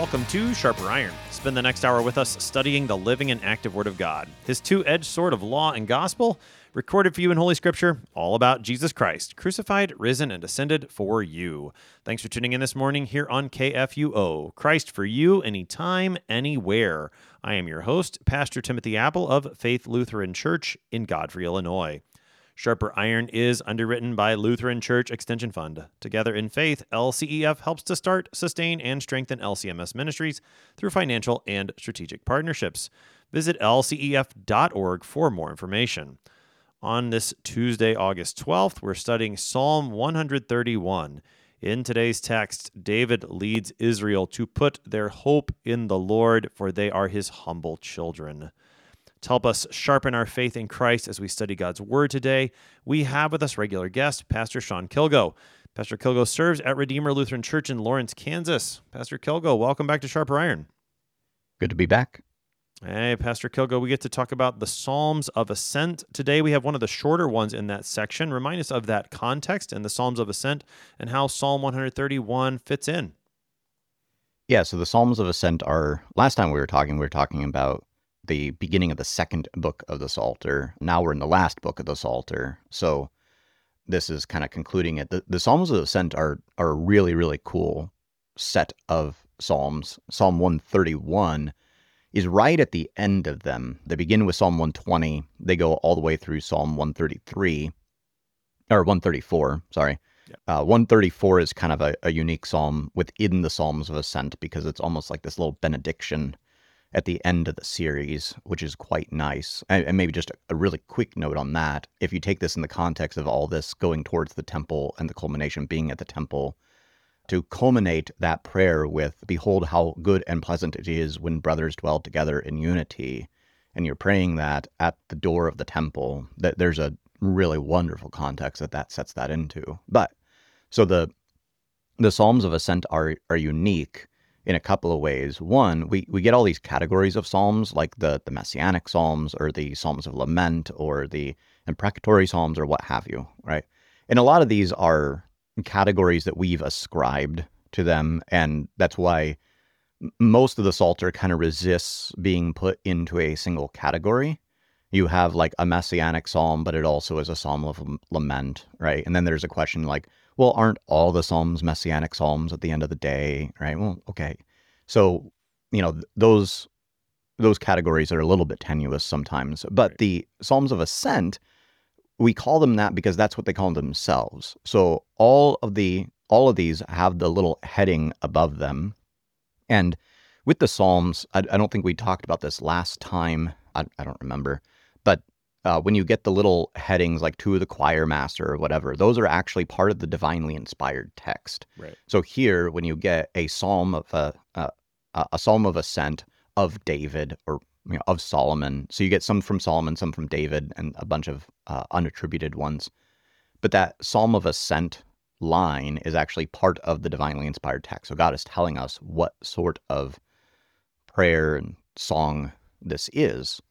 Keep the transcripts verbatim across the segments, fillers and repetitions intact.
welcome to Sharper Iron. Spend the next hour with us studying the living and active Word of God, His two-edged sword of law and gospel, recorded for you in Holy Scripture, all about Jesus Christ, crucified, risen, and ascended for you. Thanks for tuning in this morning here on K F U O, Christ for you, anytime, anywhere. I am your host, Pastor Timothy Apple of Faith Lutheran Church in Godfrey, Illinois. Sharper Iron is underwritten by Lutheran Church Extension Fund. Together in Faith, L C E F helps to start, sustain, and strengthen L C M S ministries through financial and strategic partnerships. Visit L C E F dot org for more information. On this Tuesday, August twelfth, we're studying Psalm one thirty-one. In today's text, David leads Israel to put their hope in the Lord, for they are his humble children. To help us sharpen our faith in Christ as we study God's Word today, we have with us regular guest, Pastor Sean Kilgo. Pastor Kilgo serves at Redeemer Lutheran Church in Lawrence, Kansas. Pastor Kilgo, welcome back to Sharper Iron. Good to be back. Hey, Pastor Kilgo, we get to talk about the Psalms of Ascent. Today we have one of the shorter ones in that section. Remind us of that context and the Psalms of Ascent and how Psalm one thirty-one fits in. Yeah, so the Psalms of Ascent are, last time we were talking, we were talking about the beginning of the second book of the Psalter. Now we're in the last book of the Psalter. So this is kind of concluding it. The, the Psalms of Ascent are, are a really, really cool set of Psalms. Psalm one thirty-one is right at the end of them. They begin with Psalm one twenty. They go all the way through Psalm one thirty-three, or one thirty-four, sorry. Yeah. Uh, one thirty-four is kind of a, a unique psalm within the Psalms of Ascent because it's almost like this little benediction at the end of the series, which is quite nice. And, and maybe just a, a really quick note on that. If you take this in the context of all this going towards the temple and the culmination being at the temple, to culminate that prayer with, behold how good and pleasant it is when brothers dwell together in unity, and you're praying that at the door of the temple, that there's a really wonderful context that that sets that into. But, so the the Psalms of Ascent are are unique in a couple of ways. One, we, we get all these categories of psalms, like the, the Messianic Psalms, or the Psalms of Lament, or the imprecatory Psalms, or what have you, right? And a lot of these are categories that we've ascribed to them, and that's why most of the Psalter kind of resists being put into a single category. You have like a Messianic Psalm, but it also is a Psalm of Lament, right? And then there's a question like, well, aren't all the Psalms Messianic Psalms at the end of the day, right? Well, okay. So, you know, th- those those categories are a little bit tenuous sometimes. But right. The Psalms of Ascent, we call them that because that's what they call themselves. So all of the all of these have the little heading above them. And with the Psalms, I, I don't think we talked about this last time. I, I don't remember. But Uh, when you get the little headings like to the choir master or whatever, those are actually part of the divinely inspired text. Right. So here, when you get a psalm of a, a a psalm of ascent of David or you know, of Solomon, so you get some from Solomon, some from David, and a bunch of uh, unattributed ones. But that psalm of ascent line is actually part of the divinely inspired text. So God is telling us what sort of prayer and song this is.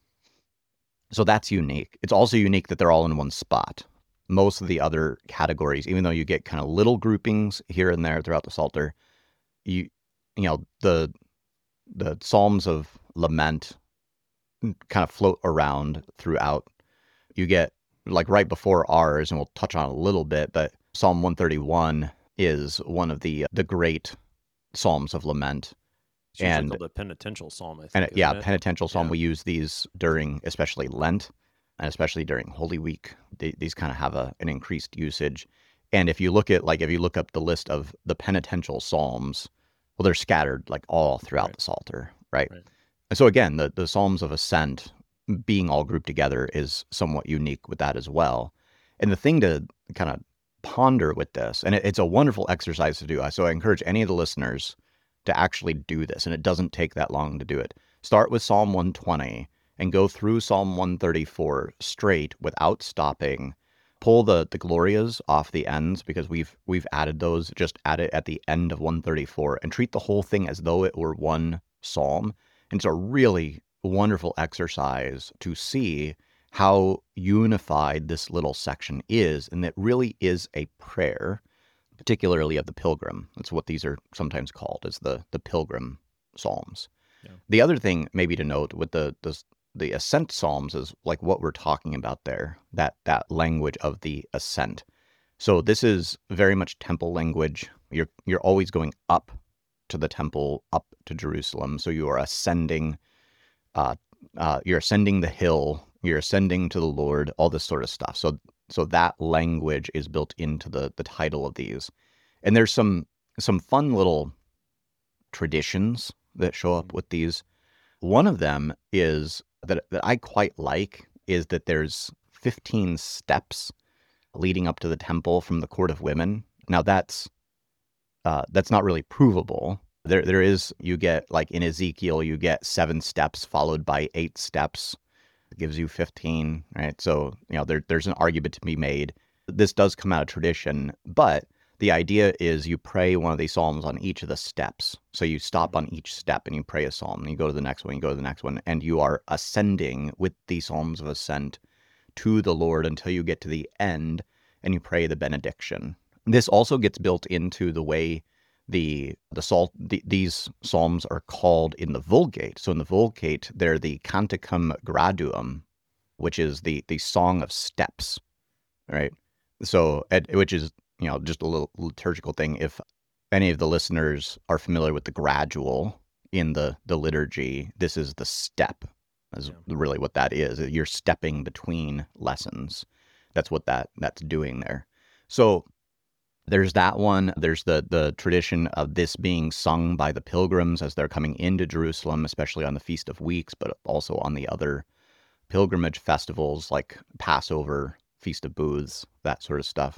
So that's unique. It's also unique that they're all in one spot. Most of the other categories, even though you get kind of little groupings here and there throughout the Psalter, you you know, the the Psalms of Lament kind of float around throughout. You get, like right before ours, and we'll touch on it a little bit, but Psalm one thirty-one is one of the the great Psalms of Lament. It's usually and, called a penitential psalm, I think. And yeah, it? penitential psalm. Yeah. We use these during, especially Lent, and especially during Holy Week. They, these kind of have a, an increased usage. And if you look at, like, if you look up the list of the penitential psalms, well, they're scattered like all throughout right. the Psalter, right? right? And so again, the, the Psalms of Ascent being all grouped together is somewhat unique with that as well. And the thing to kind of ponder with this, and it, it's a wonderful exercise to do. So I encourage any of the listeners to actually do this, and it doesn't take that long to do it. Start with Psalm one twenty and go through Psalm one thirty-four straight without stopping. Pull the, the Glorias off the ends because we've we've added those. Just add it at the end of one thirty-four and treat the whole thing as though it were one psalm. And it's a really wonderful exercise to see how unified this little section is, and it really is a prayer, particularly of the pilgrim. That's what these are sometimes called, is the, the pilgrim psalms. Yeah. The other thing maybe to note with the, the the ascent psalms is like what we're talking about there, that that language of the ascent. So this is very much temple language. You're you're always going up to the temple, up to Jerusalem. So you are ascending, uh, uh, you're ascending the hill, you're ascending to the Lord, all this sort of stuff. So so that language is built into the the title of these. And there's some some fun little traditions that show up with these. One of them is that that I quite like is that there's fifteen steps leading up to the temple from the court of women. Now that's uh, that's not really provable. There there is, you get like in Ezekiel, you get seven steps followed by eight steps. It gives you fifteen, right? So, you know, there there's an argument to be made. This does come out of tradition, but the idea is you pray one of these psalms on each of the steps. So you stop on each step and you pray a psalm, and you go to the next one, you go to the next one, and you are ascending with the psalms of ascent to the Lord until you get to the end and you pray the benediction. This also gets built into the way the the salt the, these psalms are called in the Vulgate. So in the Vulgate, they're the Canticum Graduum, which is the the song of steps, right? So which is, you know, just a little liturgical thing. If any of the listeners are familiar with the gradual in the the liturgy, this is the step. Is yeah. really what that is. You're stepping between lessons. That's what that that's doing there. So there's that one. There's the the tradition of this being sung by the pilgrims as they're coming into Jerusalem, especially on the Feast of Weeks, but also on the other pilgrimage festivals like Passover, Feast of Booths, that sort of stuff.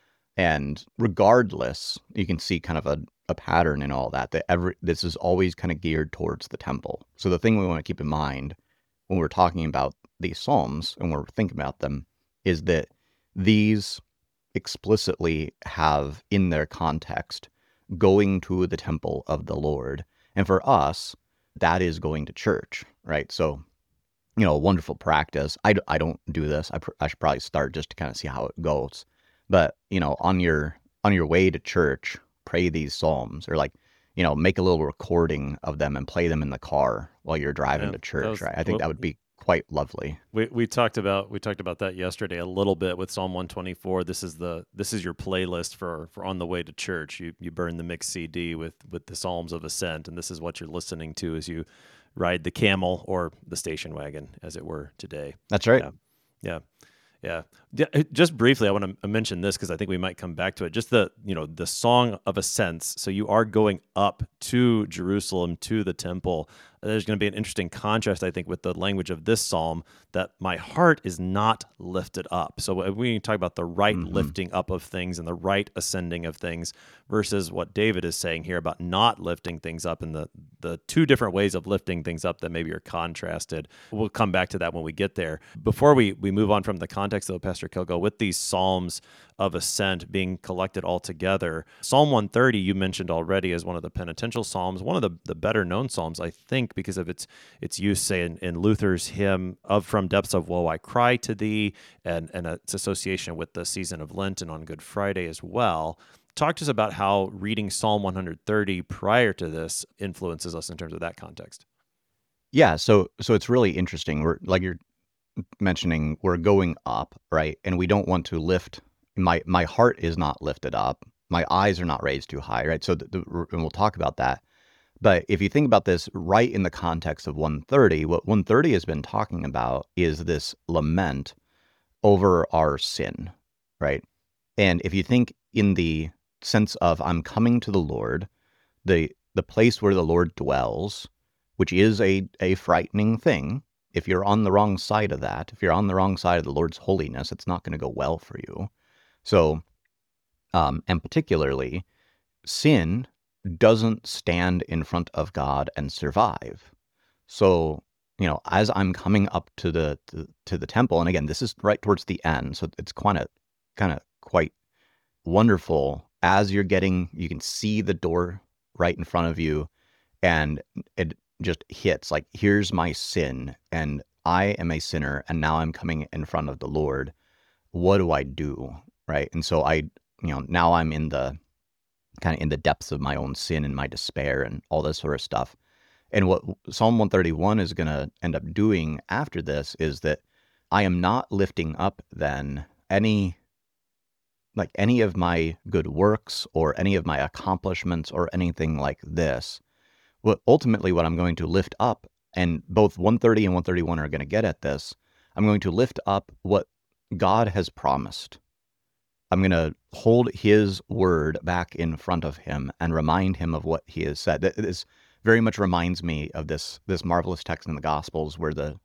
And regardless, you can see kind of a, a pattern in all that, that every this is always kind of geared towards the temple. So the thing we want to keep in mind when we're talking about these psalms and we're thinking about them is that these explicitly have in their context going to the temple of the Lord. And for us, that is going to church, right? So, you know, a wonderful practice. I, I don't do this. I, pr- I should probably start just to kind of see how it goes. But, you know, on your on your way to church, pray these psalms, or like, you know, make a little recording of them and play them in the car while you're driving Yeah, to church, was, right? I think well, that would be quite lovely. We we talked about we talked about that yesterday a little bit with Psalm one twenty-four. This is the this is your playlist for, for on the way to church. You you burn the mix C D with with the Psalms of Ascent, and this is what you're listening to as you ride the camel or the station wagon, as it were, today. That's right. Yeah. Yeah. Yeah. Yeah. Just briefly, I want to mention this because I think we might come back to it. Just the, you know, the Song of Ascents. So you are going up to Jerusalem, to the temple. There's going to be an interesting contrast, I think, with the language of this psalm, that my heart is not lifted up. So we talk about the right mm-hmm. lifting up of things and the right ascending of things versus what David is saying here about not lifting things up, and the, the two different ways of lifting things up that maybe are contrasted. We'll come back to that when we get there. Before we, we move on from the context, though, Pastor Kilgo, with these psalms of ascent being collected all together, Psalm one thirty you mentioned already as one of the penitential psalms, one of the, the better known psalms, I think, because of its its use, say, in, in Luther's hymn of From Depths of Woe I Cry to Thee, and, and its association with the season of Lent and on Good Friday as well. Talk to us about how reading Psalm one thirty prior to this influences us in terms of that context. Yeah, so so it's really interesting. We're like you're mentioning, we're going up, right? And we don't want to lift. My my heart is not lifted up. My eyes are not raised too high, right? So the, the, and we'll talk about that. But if you think about this right in the context of one thirty, what one thirty has been talking about is this lament over our sin, right? And if you think in the sense of I'm coming to the Lord, the the place where the Lord dwells, which is a, a frightening thing. If you're on the wrong side of that, if you're on the wrong side of the Lord's holiness, it's not going to go well for you. So, um, and particularly, sin doesn't stand in front of God and survive. So, you know, as I'm coming up to the to, to the temple, and again, this is right towards the end, so it's kind of kind of quite wonderful. As you're getting, you can see the door right in front of you, and it just hits like, here's my sin, and I am a sinner, and now I'm coming in front of the Lord. What do I do? Right. And so I, you know, now I'm in the kind of in the depths of my own sin and my despair and all this sort of stuff. And what Psalm one thirty-one is going to end up doing after this is that I am not lifting up then any like any of my good works or any of my accomplishments or anything like this. What ultimately what I'm going to lift up, and both one thirty and one thirty-one are going to get at this, I'm going to lift up what God has promised. I'm going to hold his word back in front of him and remind him of what he has said. This very much reminds me of this this marvelous text in the Gospels where the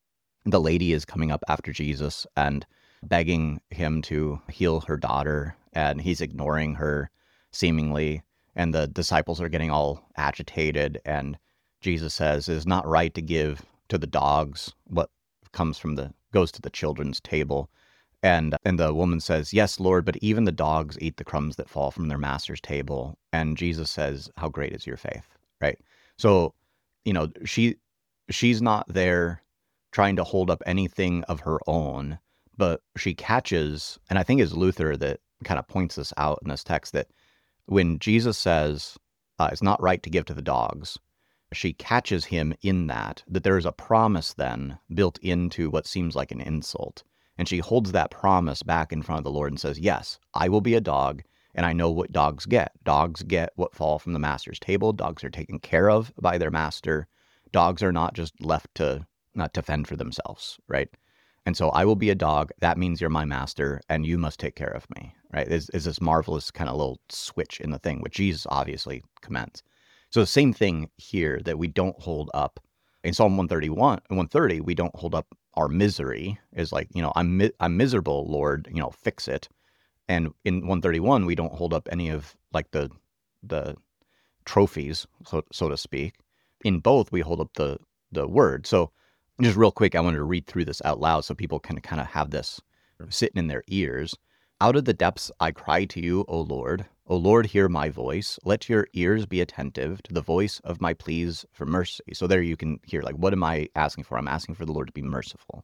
the lady is coming up after Jesus and begging him to heal her daughter, and he's ignoring her seemingly, and the disciples are getting all agitated, and Jesus says, "It is not right to give to the dogs what comes from the goes to the children's table." And and the woman says, "Yes, Lord, but even the dogs eat the crumbs that fall from their master's table." And Jesus says, "How great is your faith?" Right? So, you know, she she's not there trying to hold up anything of her own, but she catches, and I think it's Luther that kind of points this out in this text, that when Jesus says, uh, it's not right to give to the dogs, she catches him in that, that there is a promise then built into what seems like an insult. And she holds that promise back in front of the Lord and says, yes, I will be a dog, and I know what dogs get. Dogs get what fall from the master's table. Dogs are taken care of by their master. Dogs are not just left to not to fend for themselves, right? And so I will be a dog. That means you're my master, and you must take care of me, right? Is is this marvelous kind of little switch in the thing, which Jesus obviously commends. So the same thing here, that we don't hold up. In Psalm one thirty-one, one thirty, we don't hold up our misery. Is like, you know, I'm mi- I'm miserable, Lord, you know, fix it. And in one thirty-one, we don't hold up any of like the the trophies, so so to speak. In both, we hold up the the word. So just real quick, I wanted to read through this out loud so people can kind of have this sitting in their ears. Out of the depths I cry to you, O Lord. O Lord, hear my voice. Let your ears be attentive to the voice of my pleas for mercy. So there you can hear, like, what am I asking for? I'm asking for the Lord to be merciful.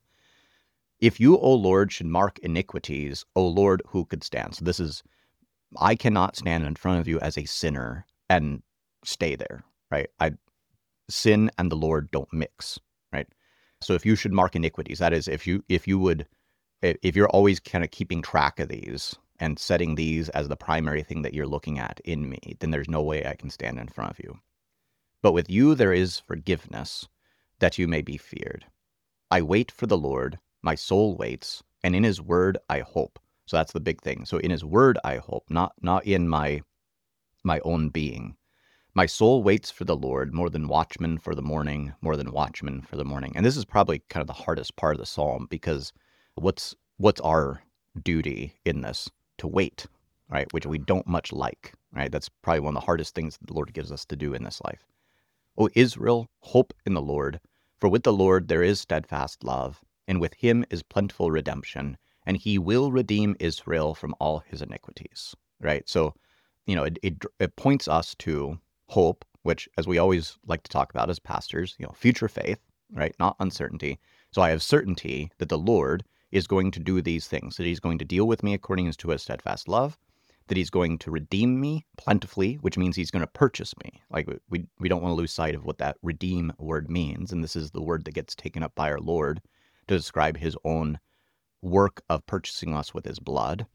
If you, O Lord, should mark iniquities, O Lord, who could stand? So this is, I cannot stand in front of you as a sinner and stay there, right? I sin and the Lord don't mix, right? So if you should mark iniquities, that is, if you if you would, if you're always kind of keeping track of these and setting these as the primary thing that you're looking at in me, then there's no way I can stand in front of you. But with you there is forgiveness, that you may be feared. I wait for the Lord, my soul waits, and in his word I hope. So that's the big thing. So in his word I hope, not not in my my own being. My soul waits for the Lord more than watchmen for the morning, more than watchmen for the morning. And this is probably kind of the hardest part of the psalm, because what's what's our duty in this? To wait, right? Which we don't much like, right? That's probably one of the hardest things that the Lord gives us to do in this life. O Israel, hope in the Lord, for with the Lord there is steadfast love, and with him is plentiful redemption, and he will redeem Israel from all his iniquities, right? So, you know, it, it, it points us to hope, which, as we always like to talk about as pastors, you know, future faith, right? Not uncertainty. So I have certainty that the Lord is going to do these things, that he's going to deal with me according to his steadfast love, that he's going to redeem me plentifully, which means he's going to purchase me. Like, we we don't want to lose sight of what that redeem word means. And this is the word that gets taken up by our Lord to describe his own work of purchasing us with his blood.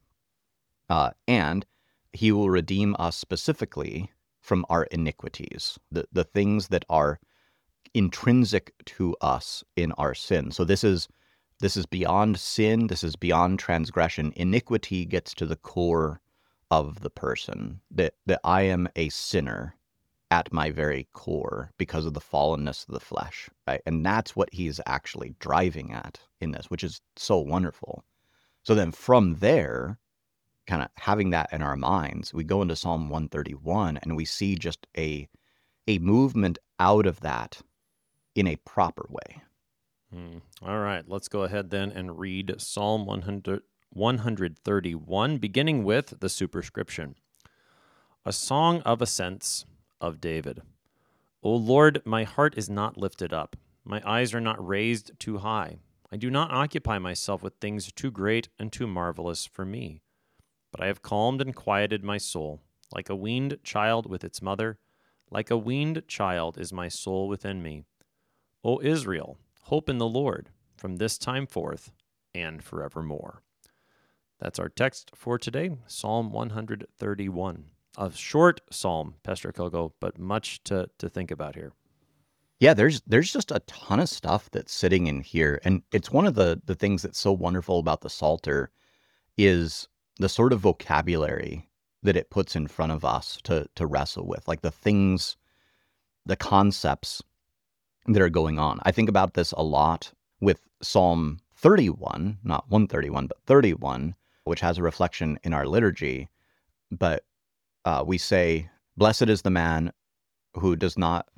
Uh, and he will redeem us specifically from our iniquities, the, the things that are intrinsic to us in our sin. So this is this is beyond sin. This is beyond transgression. Iniquity gets to the core of the person, that that I am a sinner at my very core because of the fallenness of the flesh, right? And that's what he's actually driving at in this, which is so wonderful. So then from there, kind of having that in our minds, we go into Psalm one thirty-one and we see just a a movement out of that in a proper way. Hmm. All right, let's go ahead then and read Psalm one hundred, one thirty-one, beginning with the superscription. A song of ascents of David. O Lord, my heart is not lifted up. My eyes are not raised too high. I do not occupy myself with things too great and too marvelous for me. But I have calmed and quieted my soul, like a weaned child with its mother, Like a weaned child is my soul within me. O Israel, hope in the Lord from this time forth and forevermore. That's our text for today, Psalm one thirty-one. A short psalm, Pastor Kogo, but much to, to think about here. Yeah, there's there's just a ton of stuff that's sitting in here. And it's one of the, the things that's so wonderful about the Psalter is the sort of vocabulary that it puts in front of us to to wrestle with, like the things, the concepts that are going on. I think about this a lot with Psalm thirty-one, not one thirty-one, but thirty-one, which has a reflection in our liturgy. But uh, we say, blessed is the man who does not,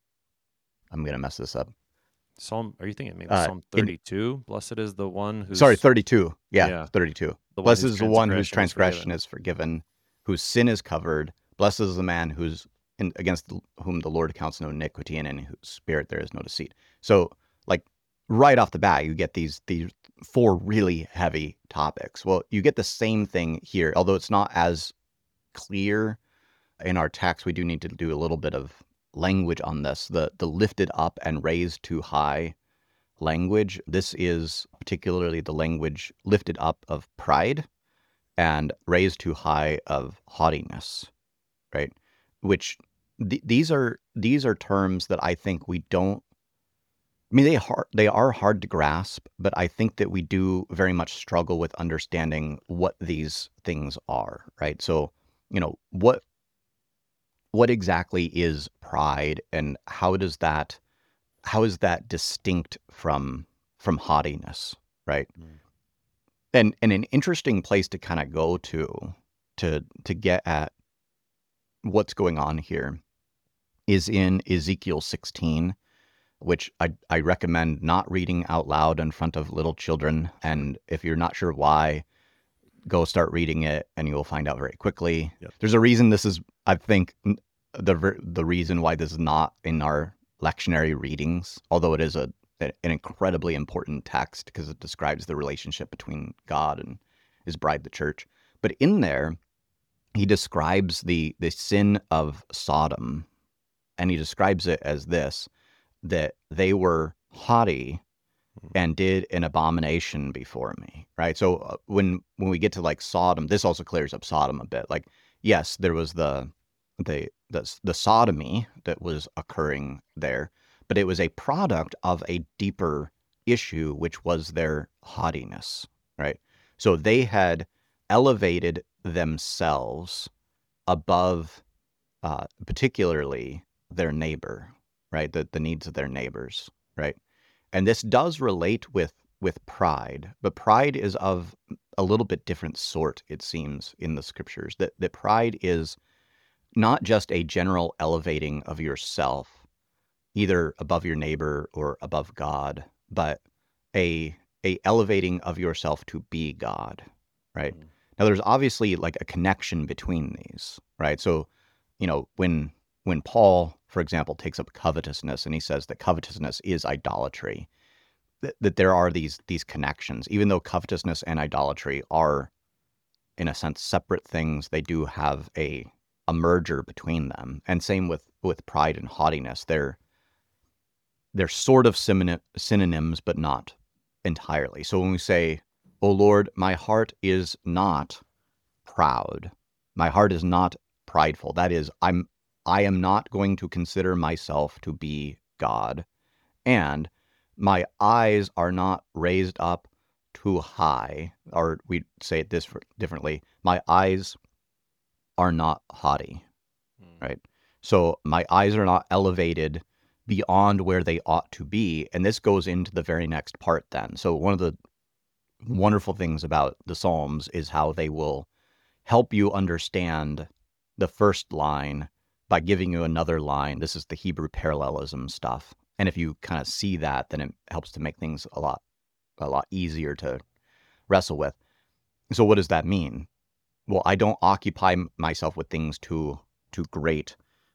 I'm going to mess this up. Psalm, are you thinking maybe Uh, Psalm thirty-two? Blessed is the one who's... Sorry, thirty-two. Yeah, Yeah. thirty-two. The one Blessed whose is the one whose transgression transgression is forgiven, whose sin is covered. Blessed is the man who's in, against whom the Lord counts no iniquity, and in whose spirit there is no deceit. So, like, right off the bat, you get these these four really heavy topics. Well, you get the same thing here, although it's not as clear in our text. We do need to do a little bit of language on this. The the lifted up and raised too high language. This is particularly the language lifted up of pride and raised too high of haughtiness, right? Which th- these are these are terms that I think we don't. I mean, they hard, they are hard to grasp, but I think that we do very much struggle with understanding what these things are, right? So, you know, what what exactly is pride, and how does that how is that distinct from from haughtiness, right? Mm. And and an interesting place to kind of go to to to get at what's going on here is in Ezekiel sixteen, which I I recommend not reading out loud in front of little children. And if you're not sure why, go start reading it, and you will find out very quickly. Yep. There's a reason this is, I think, the ver- the reason why this is not in our lectionary readings, although it is a an incredibly important text because it describes the relationship between God and his bride, the church. But in there, he describes the the sin of Sodom, and he describes it as this, that they were haughty and did an abomination before me, right? So uh, when when we get to like Sodom, this also clears up Sodom a bit. Like, yes, there was the the the, the sodomy that was occurring there, but it was a product of a deeper issue, which was their haughtiness, right? So they had elevated themselves above, uh, particularly their neighbor, right? The the needs of their neighbors, right? And this does relate with with pride, but pride is of a little bit different sort, it seems, in the scriptures. That that pride is not just a general elevating of yourself, either above your neighbor or above God, but a a elevating of yourself to be God, right? Mm. Now, there's obviously like a connection between these, right? So, you know, when when Paul, for example, takes up covetousness and he says that covetousness is idolatry, that, that there are these these connections. Even though covetousness and idolatry are, in a sense, separate things, they do have a a merger between them. And same with, with pride and haughtiness. They're they're sort of synonyms, but not entirely. So when we say, "O Lord, my heart is not proud. My heart is not prideful," that is, I'm I am not going to consider myself to be God, and my eyes are not raised up too high, or we say it this differently, my eyes are not haughty, mm. right? So my eyes are not elevated beyond where they ought to be, and this goes into the very next part then. So one of the wonderful things about the Psalms is how they will help you understand the first line by giving you another line. This is the Hebrew parallelism stuff. And if you kind of see that, then it helps to make things a lot, a lot easier to wrestle with. So what does that mean? Well, I don't occupy myself with things too, too great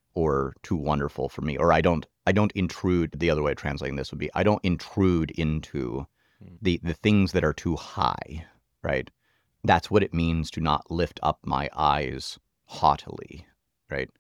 or too wonderful for me, or I don't, I don't intrude. The other way of translating this would be, I don't intrude into the, the things that are too high, right? That's what it means to not lift up my eyes haughtily, right?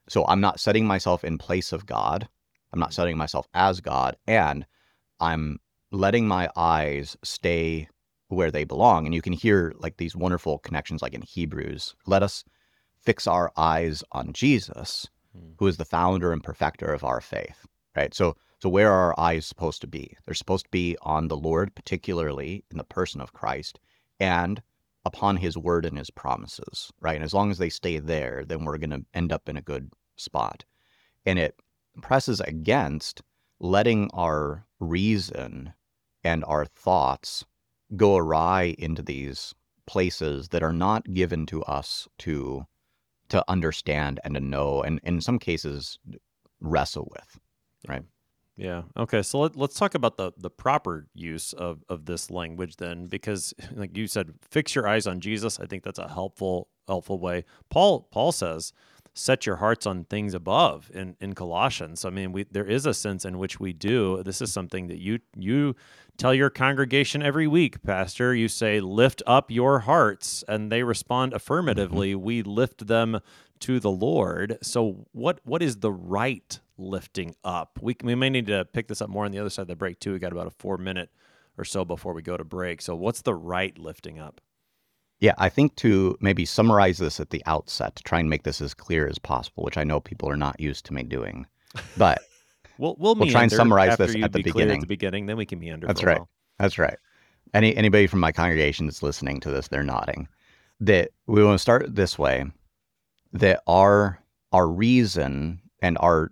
So I'm not setting myself in place of God. I'm not setting myself as God, and I'm letting my eyes stay where they belong. And you can hear like these wonderful connections, like in Hebrews. Let us fix our eyes on Jesus, who is the founder and perfecter of our faith, right? So, so where are our eyes supposed to be? They're supposed to be on the Lord, particularly in the person of Christ, and upon his word and his promises, right? And as long as they stay there, then we're going to end up in a good spot. And it presses against letting our reason and our thoughts go awry into these places that are not given to us to to understand and to know, and in some cases wrestle with, right? Yeah. Okay. So let, let's talk about the the proper use of, of this language then, because like you said, fix your eyes on Jesus. I think that's a helpful helpful way. Paul Paul says, set your hearts on things above in, in Colossians. I mean, we there is a sense in which we do. This is something that you you tell your congregation every week, Pastor. You say, lift up your hearts, and they respond affirmatively. Mm-hmm. We lift them to the Lord. So what what is the right lifting up? We we may need to pick this up more on the other side of the break too. We got about a four minute or so before we go to break. So what's the right lifting up? Yeah, I think to maybe summarize this at the outset, to try and make this as clear as possible, which I know people are not used to me doing, but we'll we'll, we'll try and summarize this you at the be beginning. Clear at the beginning, then we can meander. That's for a right. while. That's right. Any anybody from my congregation that's listening to this, they're nodding. That we want to start this way. That our our reason and our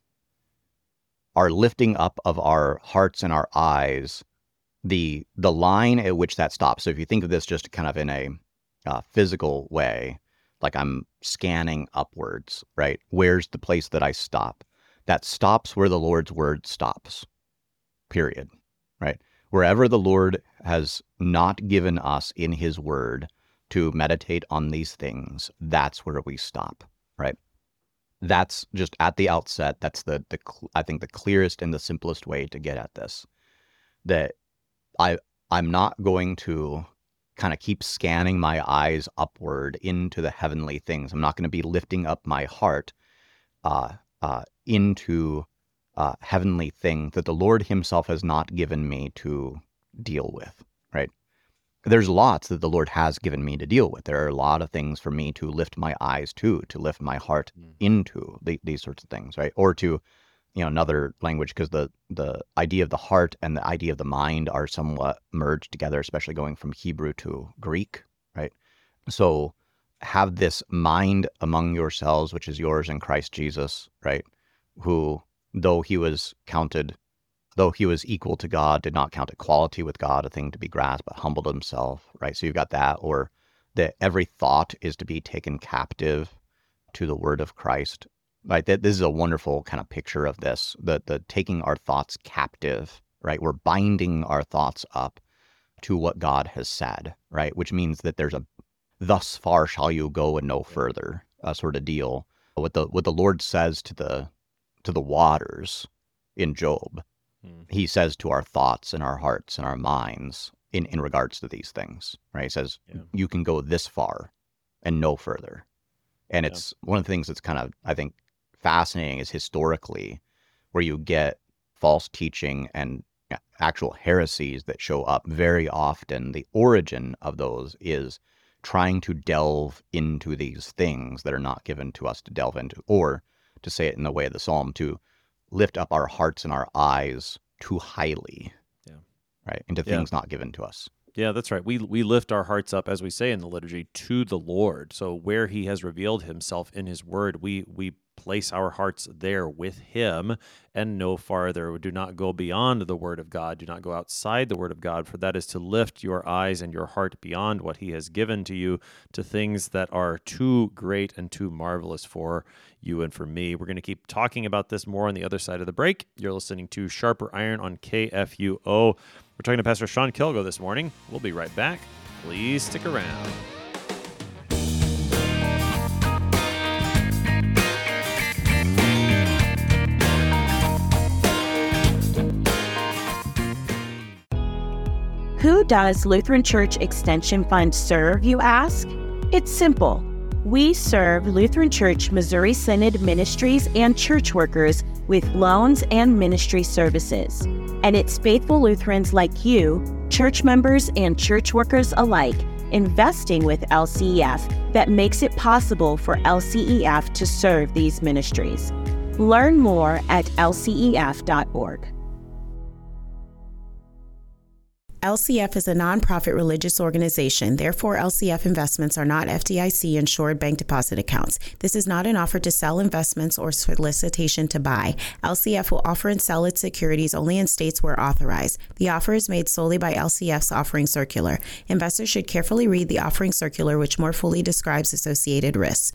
our lifting up of our hearts and our eyes, the the line at which that stops. So if you think of this just kind of in a uh, physical way, like I'm scanning upwards, right? Where's the place that I stop? That stops where the Lord's word stops, period, right? Wherever the Lord has not given us in his word to meditate on these things, that's where we stop, right? That's just at the outset. That's the, the I think the clearest and the simplest way to get at this. That I I'm not going to kind of keep scanning my eyes upward into the heavenly things. I'm not going to be lifting up my heart uh, uh, into uh, heavenly things that the Lord himself has not given me to deal with, right? There's lots that the Lord has given me to deal with. There are a lot of things for me to lift my eyes to, to lift my heart mm. into the, these sorts of things, right? Or to, you know, another language, because the, the idea of the heart and the idea of the mind are somewhat merged together, especially going from Hebrew to Greek, right? So have this mind among yourselves, which is yours in Christ Jesus, right? Who, though he was counted Though he was equal to God, did not count equality with God a thing to be grasped, but humbled himself, right? So you've got that, or that every thought is to be taken captive to the word of Christ, right? That this is a wonderful kind of picture of this, the, the taking our thoughts captive, right? We're binding our thoughts up to what God has said, right? Which means that there's a thus far shall you go and no further uh, sort of deal. What the what the Lord says to the to the waters in Job, he says to our thoughts and our hearts and our minds in, in regards to these things, right? He says, yeah. You can go this far and no further. And it's yeah. one of the things that's kind of, I think, fascinating is historically where you get false teaching and actual heresies that show up very often. The origin of those is trying to delve into these things that are not given to us to delve into, or to say it in the way of the Psalm, to lift up our hearts and our eyes too highly, yeah, right, into things yeah. not given to us. Yeah, that's right. We we lift our hearts up, as we say in the liturgy, to the Lord. So where he has revealed himself in his word, we we place our hearts there with him and no farther. Do not go beyond the word of God. Do not go outside the word of God, for that is to lift your eyes and your heart beyond what he has given to you to things that are too great and too marvelous for you and for me. We're going to keep talking about this more on the other side of the break. You're listening to Sharper Iron on K F U O. We're talking to Pastor Sean Kilgo this morning. We'll be right back. Please stick around. Who does Lutheran Church Extension Fund serve, you ask? It's simple. We serve Lutheran Church Missouri Synod ministries and church workers with loans and ministry services. And it's faithful Lutherans like you, church members and church workers alike, investing with L C E F that makes it possible for L C E F to serve these ministries. Learn more at L C E F dot org. L C F is a nonprofit religious organization. Therefore, L C F investments are not F D I C insured bank deposit accounts. This is not an offer to sell investments or solicitation to buy. L C F will offer and sell its securities only in states where authorized. The offer is made solely by L C F's offering circular. Investors should carefully read the offering circular, which more fully describes associated risks.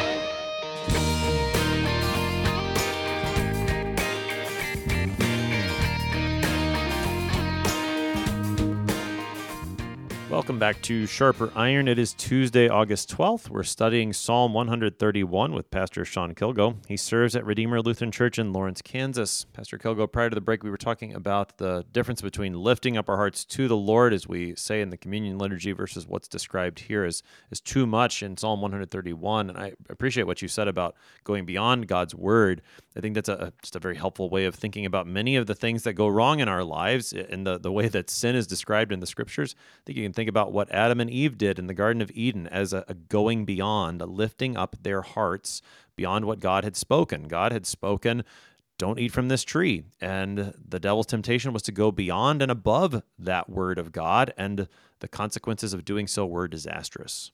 Welcome back to Sharper Iron. It is Tuesday, August twelfth. We're studying Psalm one thirty-one with Pastor Sean Kilgo. He serves at Redeemer Lutheran Church in Lawrence, Kansas. Pastor Kilgo, prior to the break, we were talking about the difference between lifting up our hearts to the Lord, as we say in the communion liturgy, versus what's described here as, as too much in Psalm one thirty-one. And I appreciate what you said about going beyond God's word. I think that's a, just a very helpful way of thinking about many of the things that go wrong in our lives and the, the way that sin is described in the scriptures. I think you can think about what Adam and Eve did in the Garden of Eden as a, a going beyond, a lifting up their hearts beyond what God had spoken. God had spoken, don't eat from this tree. And the devil's temptation was to go beyond and above that word of God, and the consequences of doing so were disastrous.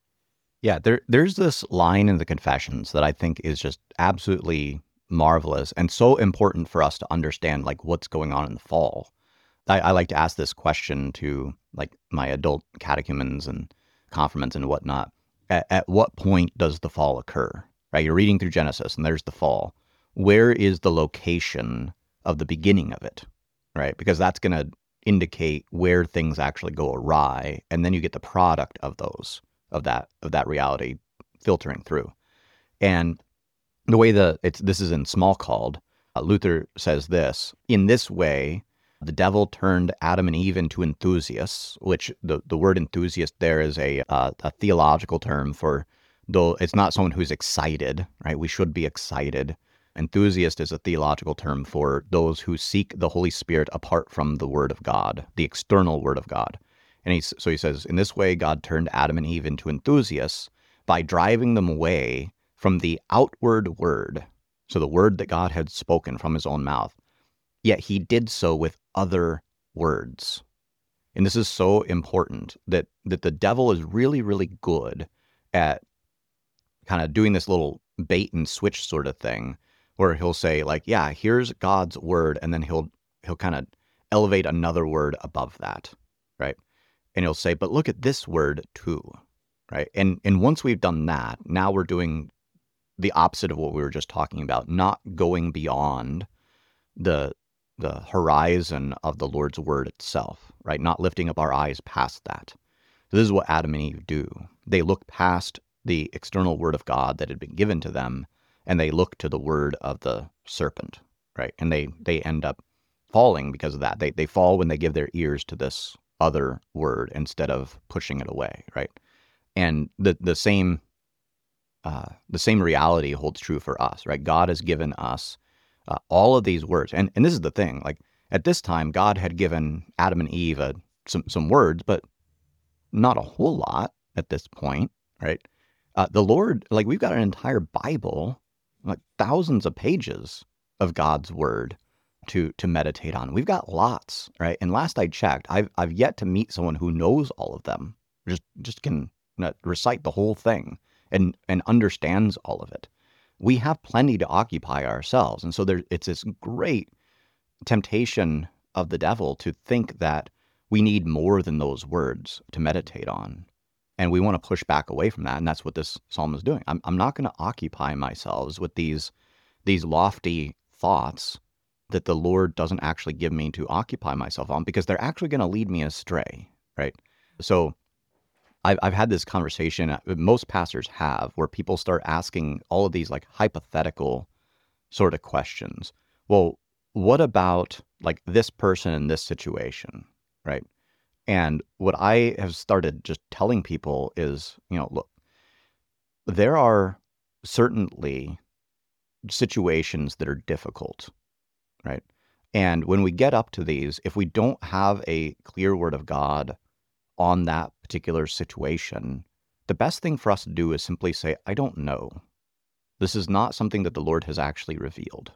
Yeah, there, there's this line in the Confessions that I think is just absolutely marvelous and so important for us to understand, like, what's going on in the fall. I, I like to ask this question to, like, my adult catechumens and confirmants and whatnot. At, at what point does the fall occur? Right? You're reading through Genesis and there's the fall. Where is the location of the beginning of it? Right? Because that's going to indicate where things actually go awry, and then you get the product of those, of that, of that reality filtering through. And the way that it's, this is in Smalcald, uh, Luther says this: in this way, the devil turned Adam and Eve into enthusiasts, which the, the word enthusiast there is a uh, a theological term for, though it's not someone who's excited, right? We should be excited. Enthusiast is a theological term for those who seek the Holy Spirit apart from the Word of God, the external Word of God. And he's, so he says, in this way, God turned Adam and Eve into enthusiasts by driving them away from the outward word, so the word that God had spoken from his own mouth. Yet he did so with other words. And this is so important, that, that the devil is really, really good at kind of doing this little bait and switch sort of thing, where he'll say, like, yeah, here's God's word, and then he'll he'll kind of elevate another word above that, right? And he'll say, but look at this word too, right? And and once we've done that, now we're doing the opposite of what we were just talking about, not going beyond the the horizon of the Lord's word itself, right? Not lifting up our eyes past that. So this is what Adam and Eve do. They look past the external word of God that had been given to them, and they look to the word of the serpent, right? And they they end up falling because of that. They they fall when they give their ears to this other word instead of pushing it away, right? And the the same uh, the same reality holds true for us, right? God has given us uh, all of these words, and and this is the thing. Like, at this time, God had given Adam and Eve a, some some words, but not a whole lot at this point, right? Uh, the Lord, like, we've got an entire Bible, like thousands of pages of God's word to to meditate on. We've got lots, right? And last I checked, I've I've yet to meet someone who knows all of them, just just can recite the whole thing and and understands all of it. We have plenty to occupy ourselves, and so there it's this great temptation of the devil to think that we need more than those words to meditate on, and we want to push back away from that. And that's what this psalm is doing. I'm I'm not going to occupy myself with these these lofty thoughts that the Lord doesn't actually give me to occupy myself on, because they're actually going to lead me astray, right? So I've, I've had this conversation, most pastors have, where people start asking all of these, like, hypothetical sort of questions. Well, what about, like, this person in this situation, right? And what I have started just telling people is, you know, look, there are certainly situations that are difficult, right? And when we get up to these, if we don't have a clear word of God on that particular situation, the best thing for us to do is simply say, I don't know. This is not something that the Lord has actually revealed.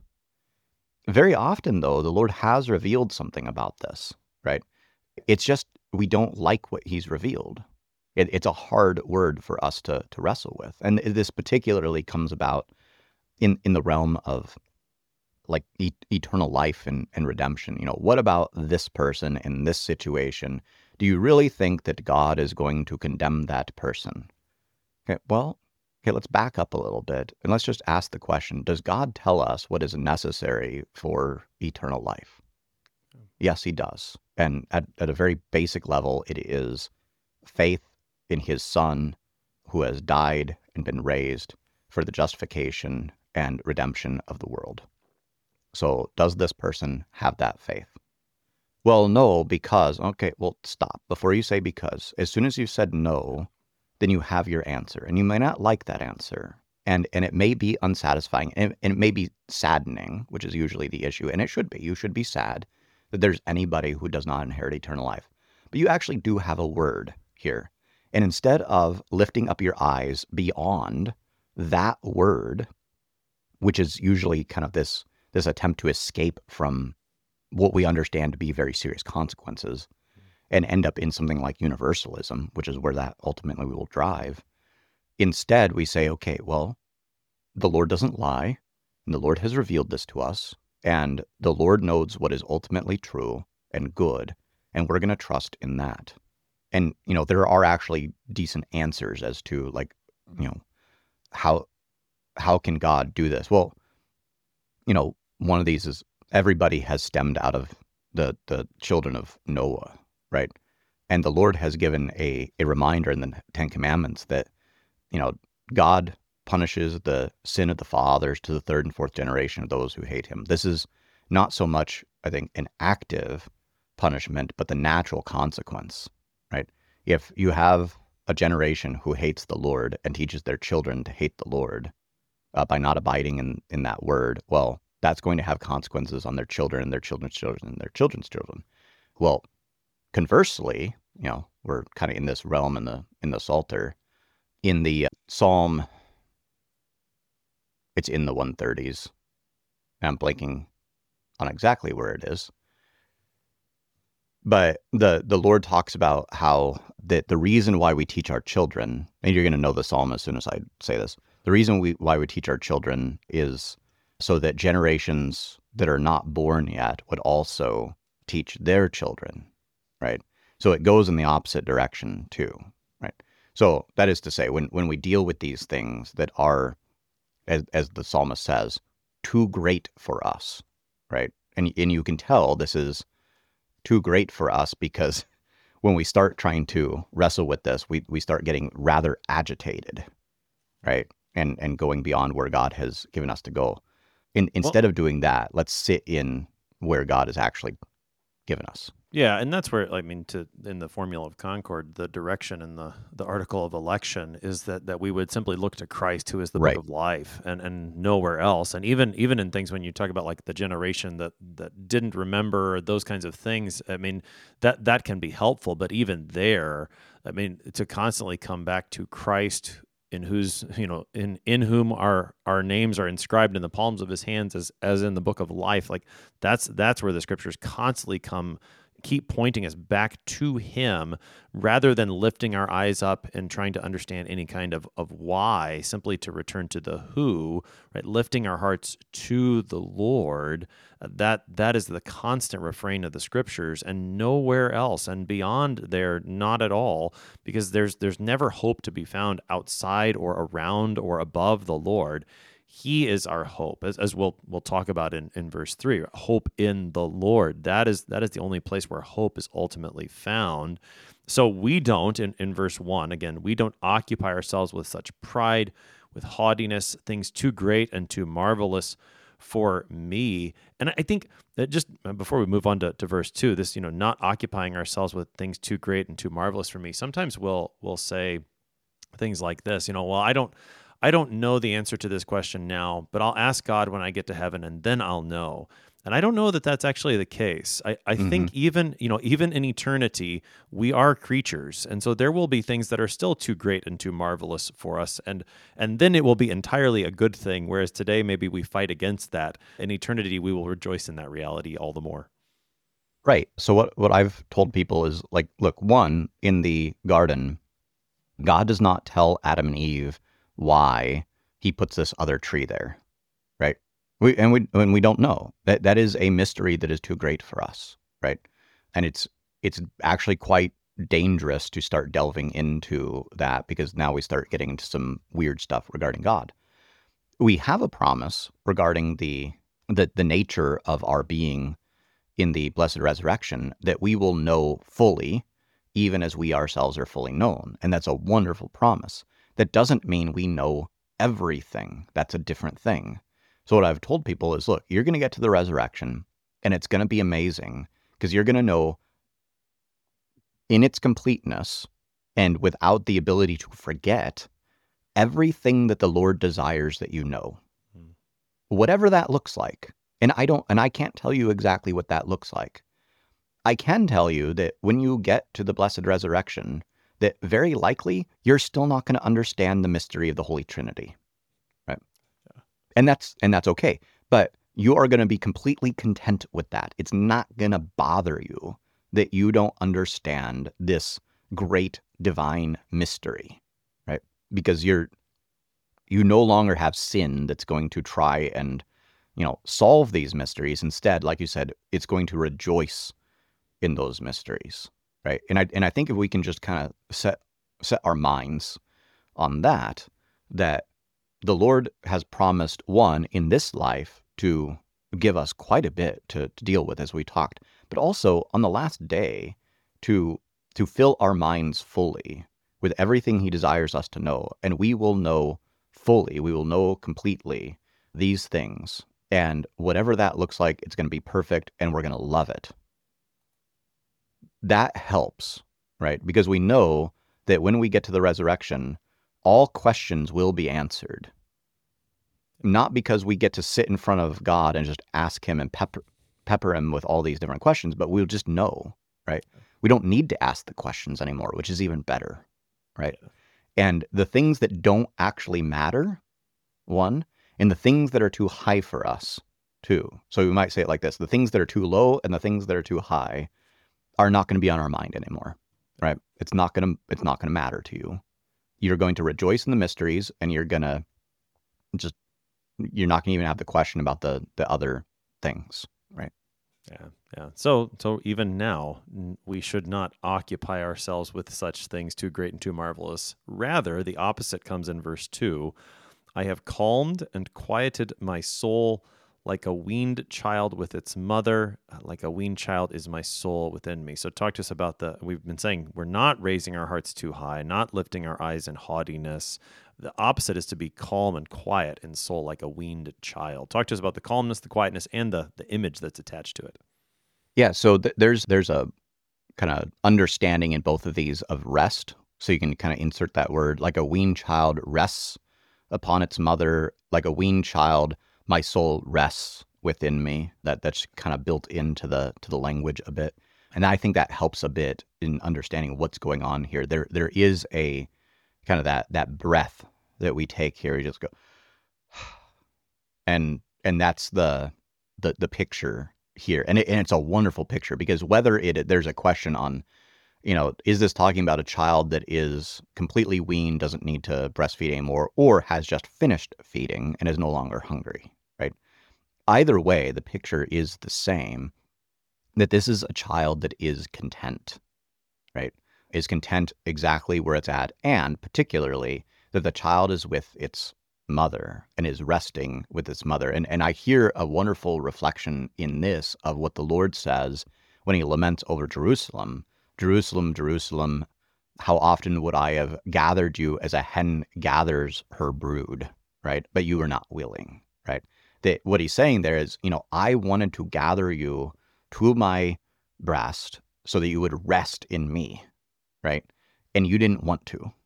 Very often, though, the Lord has revealed something about this, right? It's just we don't like what he's revealed. It, it's a hard word for us to, to wrestle with. And this particularly comes about in, in the realm of like e- eternal life and, and redemption. You know, what about this person in this situation? Do you really think that God is going to condemn that person? Okay, well, okay, let's back up a little bit and let's just ask the question, does God tell us what is necessary for eternal life? Yes, he does. And at, at a very basic level, it is faith in his Son who has died and been raised for the justification and redemption of the world. So does this person have that faith? Well, no, because, okay, well, stop. Before you say because, as soon as you said no, then you have your answer. And you may not like that answer. And and it may be unsatisfying, and, and it may be saddening, which is usually the issue. And it should be. You should be sad that there's anybody who does not inherit eternal life. But you actually do have a word here. And instead of lifting up your eyes beyond that word, which is usually kind of this, this attempt to escape from what we understand to be very serious consequences and end up in something like universalism, which is where that ultimately will drive. Instead, we say, okay, well, the Lord doesn't lie, and the Lord has revealed this to us, and the Lord knows what is ultimately true and good, and we're going to trust in that. And, you know, there are actually decent answers as to, like, you know, how how can God do this? Well, you know, one of these is everybody has stemmed out of the, the children of Noah, right? And the Lord has given a, a reminder in the Ten Commandments that, you know, God punishes the sin of the fathers to the third and fourth generation of those who hate him. This is not so much, I think, an active punishment, but the natural consequence, right? If you have a generation who hates the Lord and teaches their children to hate the Lord uh, by not abiding in, in that word, well, that's going to have consequences on their children and their children's children and their children's children. Well, conversely, you know, we're kind of in this realm in the in the Psalter. In the uh, Psalm, it's in the one thirties. I'm blanking on exactly where it is. But the, the Lord talks about how that the reason why we teach our children, and you're going to know the Psalm as soon as I say this, the reason we why we teach our children is so that generations that are not born yet would also teach their children, right? So it goes in the opposite direction too, right? So that is to say, when, when we deal with these things that are, as, as the psalmist says, too great for us, right? And, and you can tell this is too great for us because when we start trying to wrestle with this, we, we start getting rather agitated, right? And, and going beyond where God has given us to go. In, instead well, of doing that, let's sit in where God has actually given us. Yeah, and that's where, I mean, to in the Formula of Concord, the direction in the, the article of election is that, that we would simply look to Christ, who is the right. book of life, and, and nowhere else. And even even in things when you talk about like the generation that, that didn't remember those kinds of things, I mean, that, that can be helpful. But even there, I mean, to constantly come back to Christ, in whose, you know, in, in whom our, our names are inscribed in the palms of his hands as, as in the book of life, like that's that's where the scriptures constantly come keep pointing us back to him rather than lifting our eyes up and trying to understand any kind of, of why, simply to return to the who, right? Lifting our hearts to the Lord, uh, that that is the constant refrain of the scriptures and nowhere else. And beyond there, not at all, because there's there's never hope to be found outside or around or above the Lord. He is our hope, as, as we'll we'll talk about in, in verse three. Hope in the Lord. That is that is the only place where hope is ultimately found. So we don't, in, in verse one, again, we don't occupy ourselves with such pride, with haughtiness, things too great and too marvelous for me. And I think that just before we move on to, to verse two, this, you know, not occupying ourselves with things too great and too marvelous for me, sometimes we'll we'll say things like this, you know, well, I don't I don't know the answer to this question now, but I'll ask God when I get to heaven, and then I'll know. And I don't know that that's actually the case. I, I Mhm. think even, you know, even in eternity, we are creatures. And so there will be things that are still too great and too marvelous for us. And and then it will be entirely a good thing. Whereas today, maybe we fight against that. In eternity, we will rejoice in that reality all the more. Right. So what what I've told people is like, look, one, in the garden, God does not tell Adam and Eve why he puts this other tree there, right? We and we and we don't know. That that is a mystery that is too great for us, right? And it's it's actually quite dangerous to start delving into that, because now we start getting into some weird stuff regarding God. We have a promise regarding the the, the nature of our being in the blessed resurrection, that we will know fully, even as we ourselves are fully known. And that's a wonderful promise. That doesn't mean we know everything. That's a different thing. So what I've told people is, look, you're going to get to the resurrection, and it's going to be amazing, because you're going to know in its completeness and without the ability to forget everything that the Lord desires that you know. Hmm. Whatever that looks like. And I don't, and I can't tell you exactly what that looks like. I can tell you that when you get to the blessed resurrection, that very likely you're still not going to understand the mystery of the Holy Trinity, right? Yeah. And that's and that's okay. But you are going to be completely content with that. It's not going to bother you that you don't understand this great divine mystery, right? Because you're you no longer have sin that's going to try and, you know, solve these mysteries. Instead, like you said, it's going to rejoice in those mysteries, right? And I and I think if we can just kind of set set our minds on that, that the Lord has promised, one, in this life to give us quite a bit to, to deal with, as we talked, but also on the last day to to fill our minds fully with everything he desires us to know, and we will know fully, we will know completely these things. And whatever that looks like, it's going to be perfect, and we're going to love it. That helps, right? Because we know that when we get to the resurrection, all questions will be answered. Not because we get to sit in front of God and just ask him and pepper, pepper him with all these different questions, but we'll just know, right? We don't need to ask the questions anymore, which is even better, right? And the things that don't actually matter, one, and the things that are too high for us, two. So we might say it like this: the things that are too low and the things that are too high are not going to be on our mind anymore, right? It's not going to, it's not going to matter to you. You're going to rejoice in the mysteries, and you're going to just, you're not going to even have the question about the, the other things, right? Yeah, yeah. So, so even now, we should not occupy ourselves with such things too great and too marvelous. Rather, the opposite comes in verse two. I have calmed and quieted my soul like a weaned child with its mother. Like a weaned child is my soul within me. So talk to us about the, we've been saying we're not raising our hearts too high, not lifting our eyes in haughtiness. The opposite is to be calm and quiet in soul like a weaned child. Talk to us about the calmness, the quietness, and the, the image that's attached to it. Yeah, so th- there's there's a kind of understanding in both of these of rest. So you can kind of insert that word, like a weaned child rests upon its mother, like a weaned child, my soul rests within me. That that's kind of built into the to the language a bit, and I think that helps a bit in understanding what's going on here. There there is a kind of that that breath that we take here. You just go, and and that's the the the picture here, and it, and it's a wonderful picture, because whether it there's a question on, you know, is this talking about a child that is completely weaned, doesn't need to breastfeed anymore, or has just finished feeding and is no longer hungry, right? Either way, the picture is the same, that this is a child that is content, right? Is content exactly where it's at, and particularly that the child is with its mother and is resting with its mother. And, and I hear a wonderful reflection in this of what the Lord says when he laments over Jerusalem. Jerusalem, Jerusalem, how often would I have gathered you as a hen gathers her brood, right? But you were not willing, right? That what he's saying there is, you know, I wanted to gather you to my breast so that you would rest in me, right? And you didn't want to,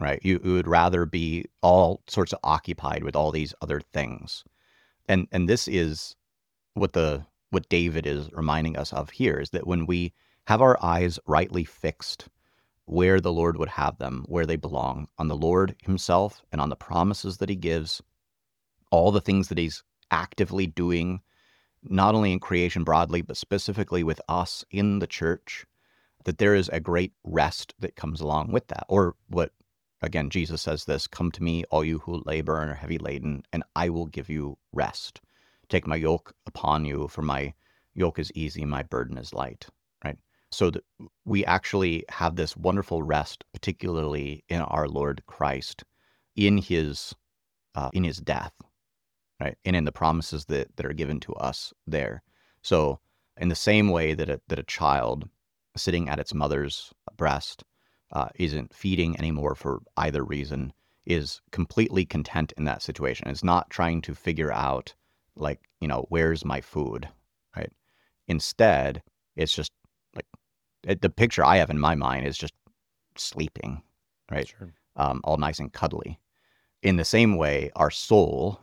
right? You, you would rather be all sorts of occupied with all these other things. And and this is what the what David is reminding us of here, is that when we have our eyes rightly fixed where the Lord would have them, where they belong, on the Lord himself and on the promises that he gives, all the things that he's actively doing, not only in creation broadly, but specifically with us in the church, that there is a great rest that comes along with that. Or what, again, Jesus says this, come to me, all you who labor and are heavy laden, and I will give you rest. Take my yoke upon you, for my yoke is easy, my burden is light, right? So that we actually have this wonderful rest, particularly in our Lord Christ, in his uh, in his death, right? And in the promises that, that are given to us there. So in the same way that a, that a child sitting at its mother's breast uh, isn't feeding anymore for either reason, is completely content in that situation. It's not trying to figure out, like, you know, where's my food, right? Instead, it's just like, it, the picture I have in my mind is just sleeping, right? Sure. Um, all nice and cuddly. In the same way, our soul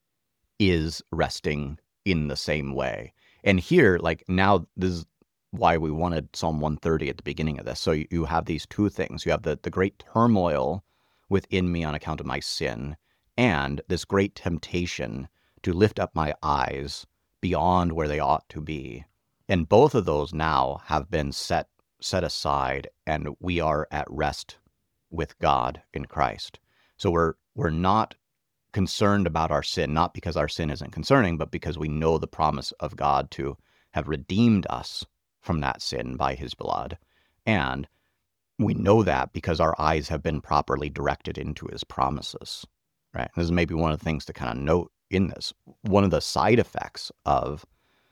is resting in the same way. And here, like, now this is why we wanted Psalm one thirty at the beginning of this. So you, you have these two things. You have the, the great turmoil within me on account of my sin, and this great temptation to lift up my eyes beyond where they ought to be. And both of those now have been set set aside, and we are at rest with God in Christ. So we're we're not concerned about our sin, not because our sin isn't concerning, but because we know the promise of God to have redeemed us from that sin by his blood. And we know that because our eyes have been properly directed into his promises, right? This is maybe one of the things to kind of note in this. One of the side effects of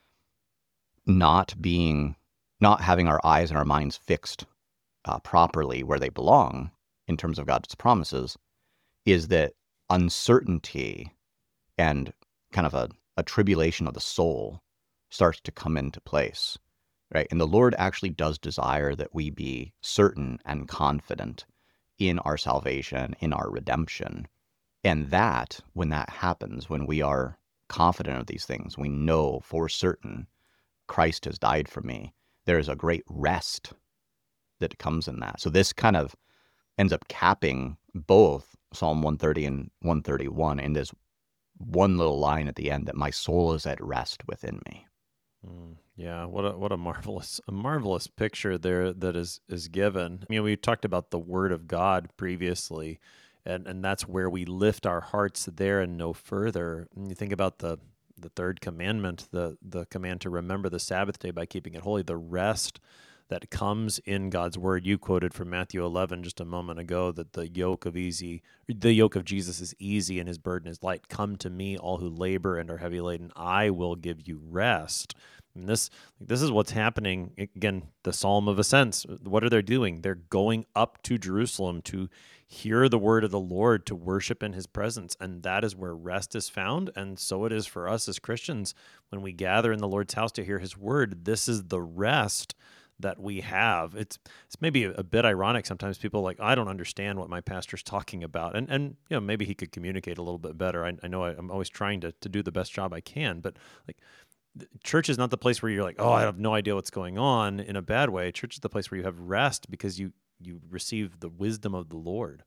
not being, not having our eyes and our minds fixed uh, properly where they belong in terms of God's promises is that uncertainty and kind of a, a tribulation of the soul starts to come into place, right? And the Lord actually does desire that we be certain and confident in our salvation, in our redemption. And that, when that happens, when we are confident of these things, we know for certain Christ has died for me, there is a great rest that comes in that. So this kind of ends up capping both Psalm one thirty and one thirty-one in this one little line at the end, that my soul is at rest within me. Mm, yeah, what a what a marvelous a marvelous picture there that is is given. I mean, we talked about the Word of God previously, and and that's where we lift our hearts there and no further. And you think about the the third commandment, the the command to remember the Sabbath day by keeping it holy, the rest that comes in God's word. You quoted from Matthew eleven just a moment ago that the yoke of easy, the yoke of Jesus is easy and his burden is light. Come to me, all who labor and are heavy laden, I will give you rest. And this, this is what's happening. Again, the Psalm of Ascents. What are they doing? They're going up to Jerusalem to hear the word of the Lord, to worship in his presence. And that is where rest is found. And so it is for us as Christians when we gather in the Lord's house to hear his word. This is the rest that we have. It's it's maybe a, a bit ironic sometimes. People are like, I don't understand what my pastor's talking about, and and you know, maybe he could communicate a little bit better. I, I know I, I'm always trying to to do the best job I can, but like, church is not the place where you're like, oh, I have no idea what's going on in a bad way. Church is the place where you have rest because you you receive the wisdom of the Lord.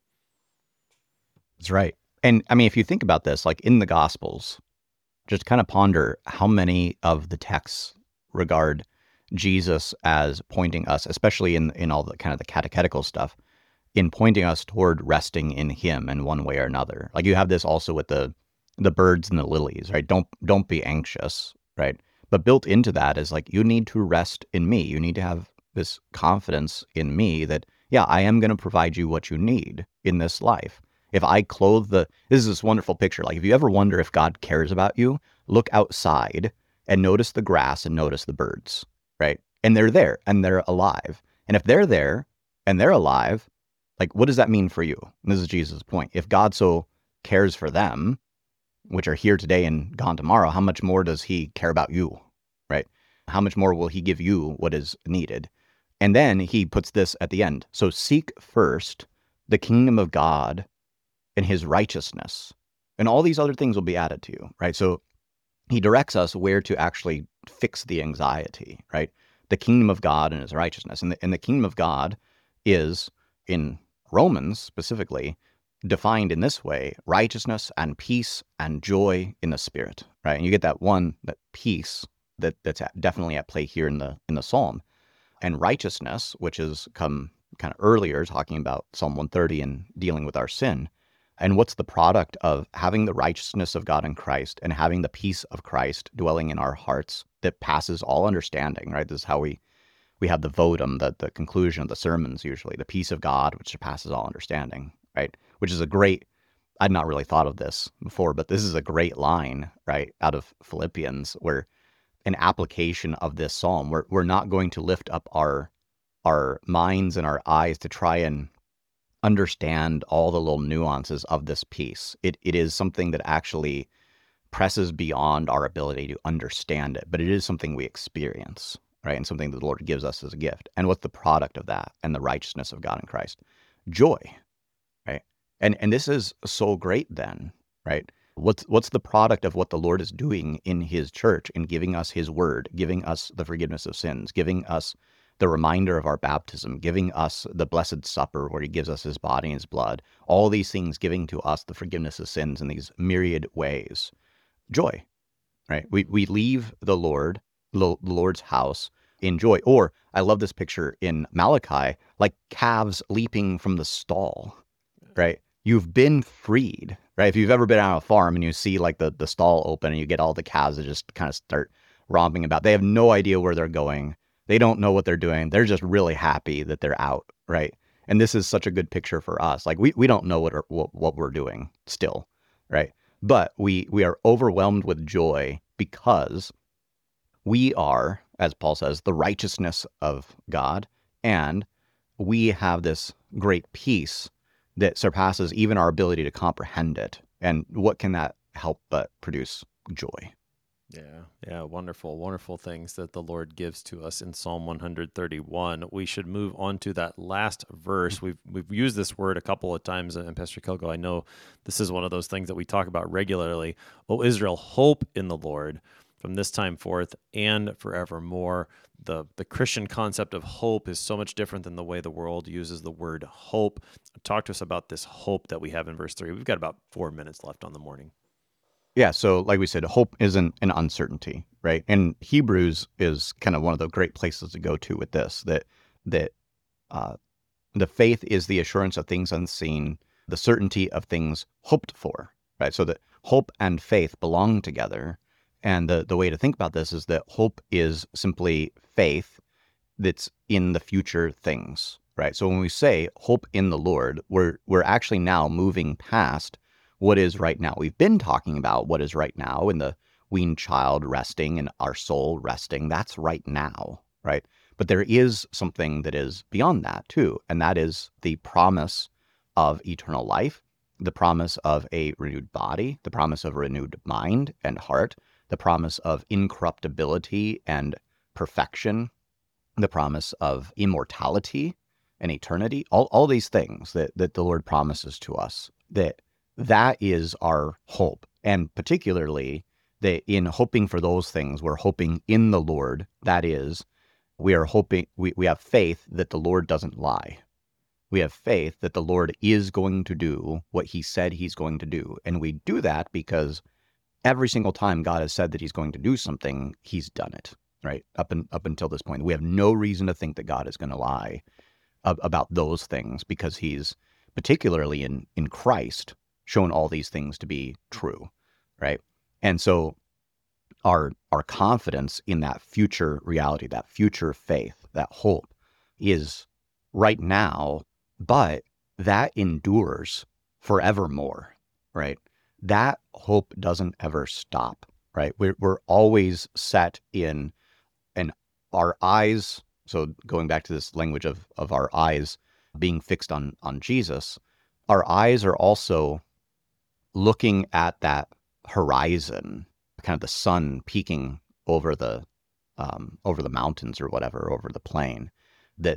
That's right. And I mean, if you think about this, like in the Gospels, just kind of ponder how many of the texts regard Jesus as pointing us, especially in in all the kind of the catechetical stuff, in pointing us toward resting in him in one way or another. Like you have this also with the the birds and the lilies, right? Don't don't be anxious, right? But built into that is like, you need to rest in me. You need to have this confidence in me that, yeah, I am going to provide you what you need in this life. If I clothe the, this is this wonderful picture. Like if you ever wonder if God cares about you, look outside and notice the grass and notice the birds. Right? And they're there and they're alive. And if they're there and they're alive, like, what does that mean for you? And this is Jesus' point. If God so cares for them, which are here today and gone tomorrow, how much more does he care about you? Right? How much more will he give you what is needed? And then he puts this at the end. So seek first the kingdom of God and his righteousness, and all these other things will be added to you, right? So he directs us where to actually fix the anxiety, right? The kingdom of God and his righteousness. And the, and the kingdom of God is, in Romans specifically, defined in this way: righteousness and peace and joy in the Spirit, right? And you get that one, that peace that that's definitely at play here in the in the Psalm, and righteousness, which is come kind of earlier, talking about Psalm one thirty and dealing with our sin. And what's the product of having the righteousness of God in Christ and having the peace of Christ dwelling in our hearts that passes all understanding, right? This is how we we have the votum, the, the conclusion of the sermons usually, the peace of God, which surpasses all understanding, right? Which is a great, I'd not really thought of this before, but this is a great line, right, out of Philippians, where an application of this psalm, we're, we're not going to lift up our our minds and our eyes to try and understand all the little nuances of this peace. It it is something that actually presses beyond our ability to understand it, but it is something we experience, right? And something that the Lord gives us as a gift. And what's the product of that? And the righteousness of God in Christ? Joy, right? And and this is so great then, right? What's what's the product of what the Lord is doing in his church, in giving us his word, giving us the forgiveness of sins, giving us the reminder of our baptism, giving us the Blessed Supper where he gives us his body and his blood, all these things giving to us the forgiveness of sins in these myriad ways. Joy, right? We we leave the Lord, the Lord's house in joy. Or I love this picture in Malachi, like calves leaping from the stall, right? You've been freed, right? If you've ever been out on a farm and you see like the, the stall open and you get all the calves that just kind of start romping about, they have no idea where they're going. They don't know what they're doing. They're just really happy that they're out, right? And this is such a good picture for us. Like we, we don't know what, are, what what we're doing still, right? But we we are overwhelmed with joy because we are, as Paul says, the righteousness of God, and we have this great peace that surpasses even our ability to comprehend it. And what can that help but produce joy? Yeah, yeah, wonderful, wonderful things that the Lord gives to us in Psalm one thirty-one. We should move on to that last verse. We've we've used this word a couple of times, and Pastor Kilgo, I know this is one of those things that we talk about regularly. O Israel, hope in the Lord from this time forth and forevermore. The the Christian concept of hope is so much different than the way the world uses the word hope. Talk to us about this hope that we have in verse three. We've got about four minutes left on the morning. Yeah, so like we said, hope isn't an uncertainty, right? And Hebrews is kind of one of the great places to go to with this, that that uh, the faith is the assurance of things unseen, the certainty of things hoped for, right? So that hope and faith belong together. And the, the way to think about this is that hope is simply faith that's in the future things, right? So when we say hope in the Lord, we're we're actually now moving past what is right now. We've been talking about what is right now in the weaned child resting and our soul resting. That's right now, right? But there is something that is beyond that too, and that is the promise of eternal life, the promise of a renewed body, the promise of a renewed mind and heart, the promise of incorruptibility and perfection, the promise of immortality and eternity, all, all these things that, that the Lord promises to us, that that is our hope. And particularly that in hoping for those things, we're hoping in the Lord. That is, we are hoping, we, we have faith that the Lord doesn't lie. We have faith that the Lord is going to do what he said he's going to do. And we do that because every single time God has said that he's going to do something, he's done it, right? Up, and, up until this point. We have no reason to think that God is going to lie ab- about those things because he's, particularly in, in Christ, shown all these things to be true, right? And so our our confidence in that future reality, that future faith, that hope is right now, but that endures forevermore, right? That hope doesn't ever stop, right? We're, we're always set in, and our eyes, so going back to this language of, of our eyes being fixed on, on Jesus, our eyes are also looking at that horizon, kind of the sun peeking over the um, over the mountains or whatever, over the plain, that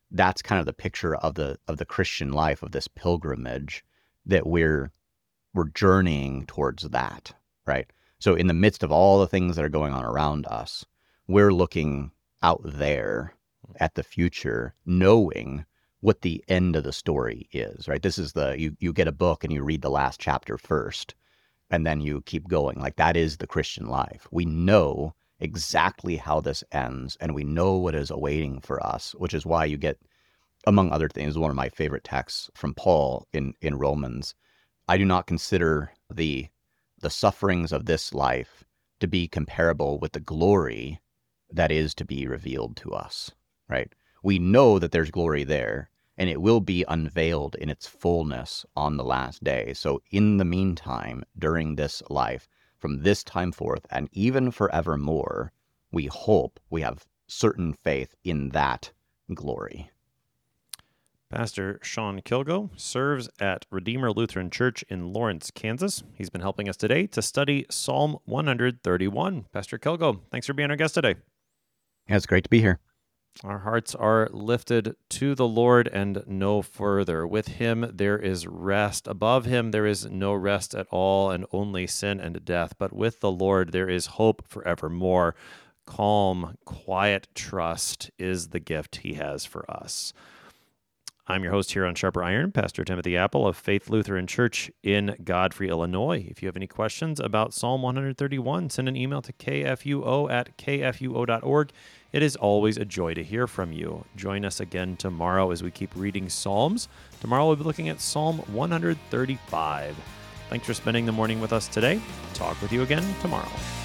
that's kind of the picture of the of the Christian life, of this pilgrimage, that we're we're journeying towards that, right? So in the midst of all the things that are going on around us, we're looking out there at the future, knowing what the end of the story is, right? This is the, you, you get a book and you read the last chapter first, and then you keep going. Like, that is the Christian life. We know exactly how this ends, and we know what is awaiting for us, which is why you get, among other things, one of my favorite texts from Paul in, in Romans. I do not consider the the sufferings of this life to be comparable with the glory that is to be revealed to us, right? We know that there's glory there, and it will be unveiled in its fullness on the last day. So in the meantime, during this life, from this time forth, and even forevermore, we hope, we have certain faith in that glory. Pastor Sean Kilgo serves at Redeemer Lutheran Church in Lawrence, Kansas. He's been helping us today to study Psalm one thirty-one. Pastor Kilgo, thanks for being our guest today. Yeah, it's great to be here. Our hearts are lifted to the Lord and no further. With him there is rest. Above him there is no rest at all, and only sin and death. But with the Lord there is hope forevermore. Calm, quiet trust is the gift he has for us. I'm your host here on Sharper Iron, Pastor Timothy Apple of Faith Lutheran Church in Godfrey, Illinois. If you have any questions about Psalm one thirty-one, send an email to k f u o at k f u o dot org. It is always a joy to hear from you. Join us again tomorrow as we keep reading Psalms. Tomorrow we'll be looking at Psalm one thirty-five. Thanks for spending the morning with us today. Talk with you again tomorrow.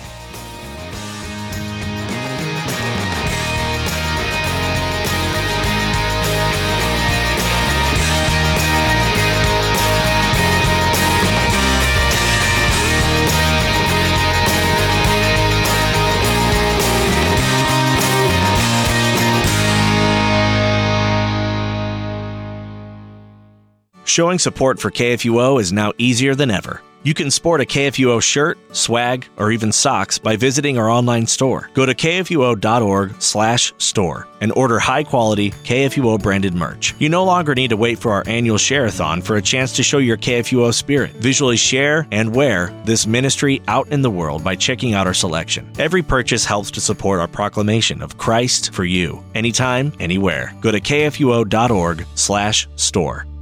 Showing support for K F U O is now easier than ever. You can sport a K F U O shirt, swag, or even socks by visiting our online store. Go to k f u o dot org slash store and order high-quality K F U O branded merch. You no longer need to wait for our annual share-a-thon for a chance to show your K F U O spirit. Visually share and wear this ministry out in the world by checking out our selection. Every purchase helps to support our proclamation of Christ for you, anytime, anywhere. Go to k f u o dot org slash store.